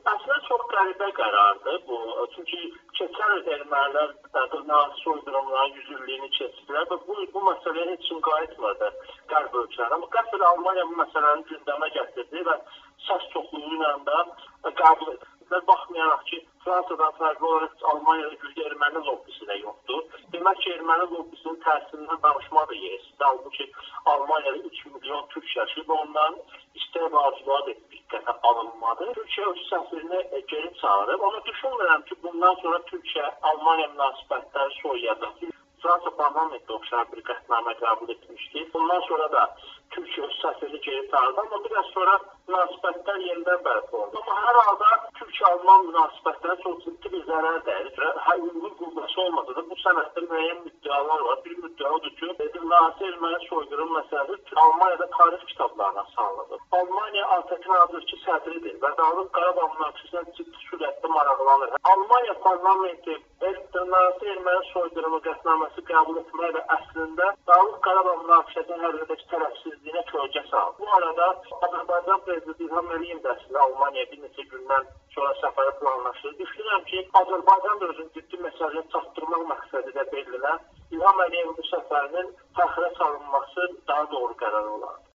Əslində çox qəribə qərardır bu. Çünki keçən il ermənilər nazi soyqırımların 100 illiyini keçdilər və bu məsələyə heç kim qayıtmadı qərb ölkələrində. Amma qəsdən Almaniya bu məsələni gündəmə gətirdi və səs çoxluğu ilə də qəbul etdi. Baxmayaraq ki, Fransadan fərqli olaraq Almaniyada güclü erməni lobbisi də yoxdur. Demək ki, erməni lobbisinin təsirindən danışmaq da yersiz. Halbuki Almaniyada 3 milyon türk yaşayır və onların istək və arzuları da diqqətə alınmadı. Türkiyə öz səfirini geri çağırıb. Amma düşünmürəm ki, bundan sonra Türkiyə-Almaniya münasibətləri soyuyacaq. Fransa parlamentdə oxşar bir qətnamə qəbul etmişdi. Bundan sonra da Türkiyə öz səfirini geri çağırdı. Amma biraz sonra münasibətlər yenidən bərpa oldu. Amma hər halda Türkiyə-Alman münasibətlərə çox ciddi bir zərər dəyir. Uyğun qüvvəsi olmasa da bu sənəddə müəyyən müddəalar var. Bir müddəa odur ki, nazi erməni soyqırım məsələsi Almaniyada tarix kitablarına salınır. Almaniya ATƏT-in hazırki sədridir və Dağlıq Qarabağ münaqişəsinə ciddi sürətdə maraqlanır. Almaniya parlamenti nazi erməni soyqırımı qətnaməsi qəbul etməklə əslində Dağlıq Qarabağ münaqişəsinin həllindəki tərəfsizliyinə kölgə salır. Bu arada Azərbaycan prezidenti İlham Əliyev də əslində Almaniyaya bir neçə gündən sonra səfəri planlaşdırır. Düşünürəm ki, Azərbaycan da özünün ciddi məsələni çatdırmaq məqsədi də belirlənir. İlham Əliyevin bu səfərinin təxirə salınması daha doğru qərar olar.